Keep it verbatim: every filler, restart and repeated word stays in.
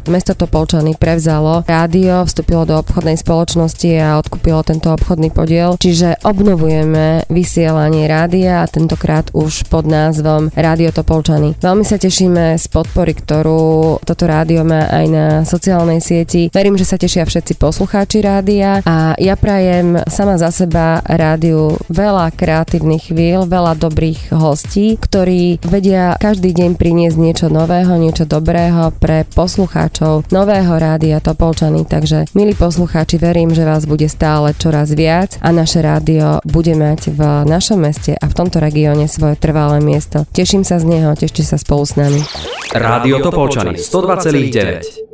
mesto Topolčany prevzalo rádio, vstúpilo do obchodnej spoločnosti a odkúpilo tento obchodný podiel, čiže obnovujeme vysielanie rádia a tentokrát už pod názvom Rádio Topolčany. Veľmi sa tešíme z podpory, ktorú toto rádio má aj na sociálnej sieti. Verím, že sa tešia všetci poslucháči rádia a ja prajem sama za seba rádiu veľa kreatívnych chvíľ, veľa dobrých hostí, ktorí vedia každý deň priniesť niečo nového, niečo dobrého pre poslucháčov nového rádia Topolčany. Takže, milí poslucháči, verím, že vás bude stále čoraz viac a naše rádio bude mať v našom meste a v tomto regióne svoje trvalé miesto. Teším sa z neho, tešte sa spolu s nami. Rádio Topolčany sto dva celá deväť.